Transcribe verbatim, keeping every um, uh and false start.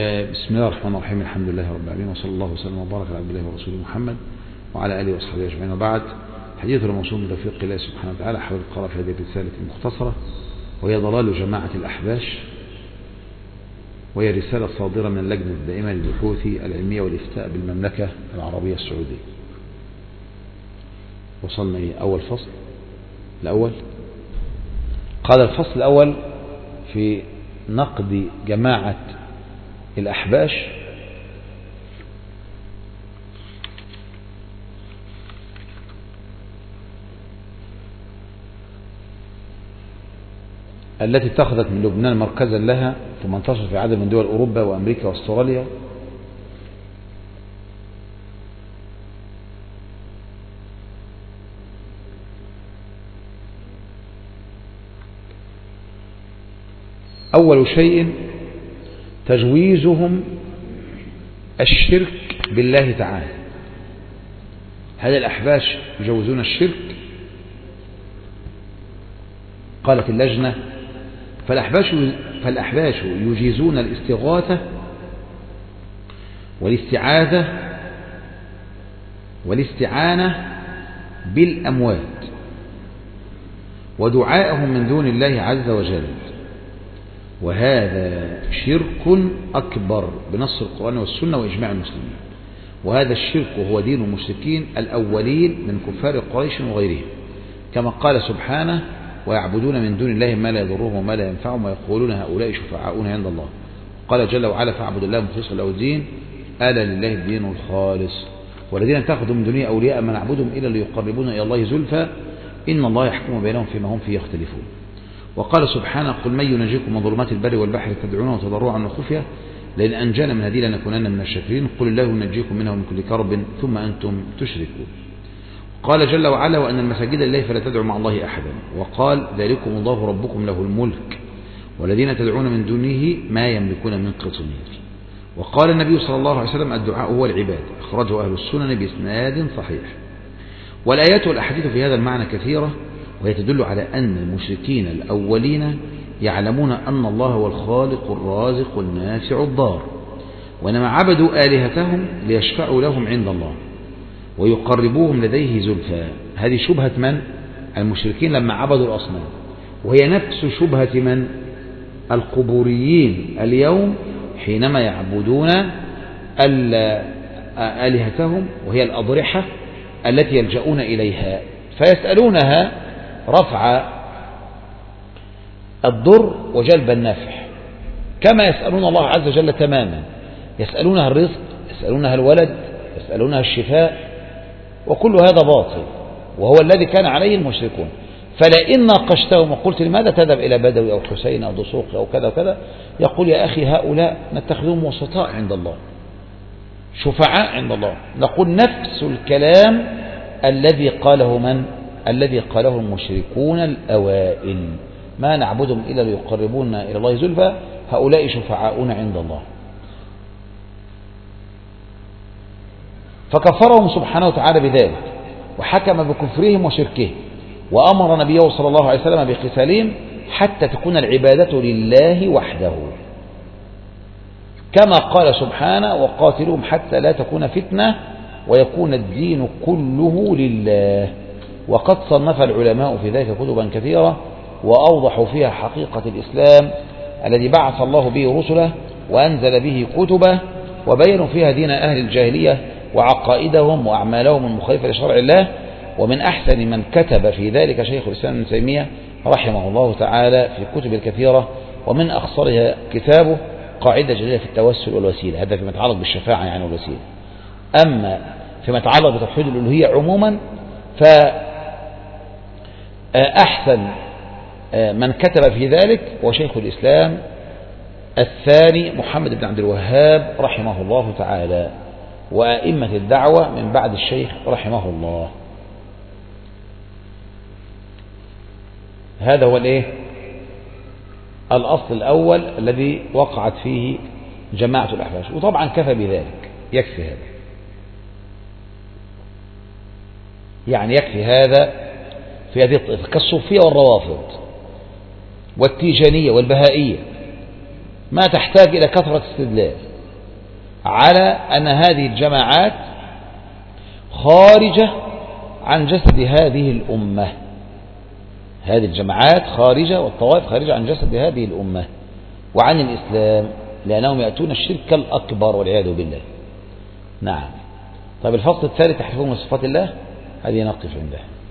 بسم الله الرحمن الرحيم. الحمد لله رب العالمين، وصلى الله وسلم وبارك على عبد الله ورسوله محمد وعلى آله وصحبه أجمعين، وبعد. حديث الموصول من توفيق الله سبحانه وتعالى حول القراءة في هذه الرسالة المختصرة، وهي ضلال جماعة الأحباش، وهي رسالة صادرة من اللجنة الدائمة للبحوث العلمية والإفتاء بالمملكة العربية السعودية. وصلنا إلى أول فصل الأول. قال الفصل الأول في نقد جماعة الأحباش: التي اتخذت من لبنان مركزا لها، ثم انتشرت في عدد من دول أوروبا وأمريكا واستراليا. أول شيء تجويزهم الشرك بالله تعالى. هذا الأحباش يجوزون الشرك. قالت اللجنة: فالأحباش, فالأحباش يجيزون الاستغاثة والاستعاذة والاستعانة بالأموات ودعائهم من دون الله عز وجل، وهذا شرك أكبر بنص القرآن والسنة وإجماع المسلمين. وهذا الشرك هو دين المشركين الأولين من كفار قريش وغيرهم، كما قال سبحانه: ويعبدون من دون الله ما لا يضرهم وما لا ينفعهم ويقولون هؤلاء شفعاؤنا عند الله. قال جل وعلا: فاعبدوا الله مخلصا له الدين ألا لله الدين الخالص والذين اتخذوا من دونه أولياء ما نعبدهم إلا ليقربونا إلى الله زلفى إن الله يحكم بينهم فيما هم فيه يختلفون. وقال سبحانه: قل من ينجيكم من ظلمات البر والبحر تدعونه تضرعا وخفية لئن أنجانا من هذه لنكونن من الشاكرين قل الله ينجيكم منها ومن كل كرب ثم أنتم تشركون. قال جل وعلا: وأن المساجد لله فلا تدعوا مع الله أحدا. وقال: ذلكم الله ربكم له الملك والذين تدعون من دونه ما يملكون من قطمير. وقال النبي صلى الله عليه وسلم: الدعاء هو العبادة. أخرجه أهل السنن بإسناد صحيح. والآيات والأحاديث في هذا المعنى كثيرة، وهي تدل على أن المشركين الأولين يعلمون أن الله هو الخالق الرازق النافع الضار، وإنما عبدوا آلهتهم ليشفعوا لهم عند الله ويقربوهم لديه زلفى. هذه شبهة من؟ المشركين لما عبدوا الأصنام، وهي نفس شبهة من؟ القبوريين اليوم حينما يعبدون آلهتهم، وهي الأضرحة التي يلجؤون إليها فيسألونها رفع الضر وجلب النفع، كما يسألون الله عز وجل تماما. يسألونها الرزق، يسألونها الولد، يسألونها الشفاء، وكل هذا باطل، وهو الذي كان عليه المشركون. فلئن ناقشتهم وقلت لماذا تذهب إلى بدوي أو حسين أو دسوقي أو كذا وكذا، يقول: يا أخي هؤلاء نتخذهم وسطاء عند الله، شفعاء عند الله. نقول نفس الكلام الذي قاله من؟ الذي قاله المشركون الأوائل: ما نعبدهم إلا ليقربونا إلى الله زلفى هؤلاء شفعاؤنا عند الله. فكفرهم سبحانه وتعالى بذلك، وحكم بكفرهم وشركهم، وأمر نبيه صلى الله عليه وسلم بقتالهم حتى تكون العبادة لله وحده، كما قال سبحانه: وقاتلهم حتى لا تكون فتنة ويكون الدين كله لله. وقد صنف العلماء في ذلك كتبا كثيرة، وأوضحوا فيها حقيقة الإسلام الذي بعث الله به رسله وأنزل به كتبه، وبينوا فيها دين أهل الجاهلية وعقائدهم وأعمالهم المخالفة لشرع الله. ومن أحسن من كتب في ذلك شيخ الإسلام ابن تيمية رحمه الله تعالى في الكتب الكثيرة، ومن أخصرها كتابه قاعدة جليلة في التوسل والوسيلة. هذا فيما يتعلق بالشفاعة يعني والوسيلة. أما فيما يتعلق بتوحيد الألوهية عموما، فأحسن من كتب في ذلك هو شيخ الإسلام الثاني محمد بن عبد الوهاب رحمه الله تعالى، وأئمة الدعوة من بعد الشيخ رحمه الله. هذا هو الايه؟ الأصل الأول الذي وقعت فيه جماعة الأحباش. وطبعا كفى بذلك، يكفي هذا، يعني يكفي هذا في هذه الطائفة كالصوفية والروافض والتيجانية والبهائية، ما تحتاج إلى كثرة استدلال. على أن هذه الجماعات خارجة عن جسد هذه الأمة، هذه الجماعات خارجة والطوائف خارجة عن جسد هذه الأمة وعن الإسلام، لأنهم يأتون الشرك الأكبر والعياذ بالله. نعم. طيب الفصل الثالث تحريفهم من صفات الله، هذه نقف عنده.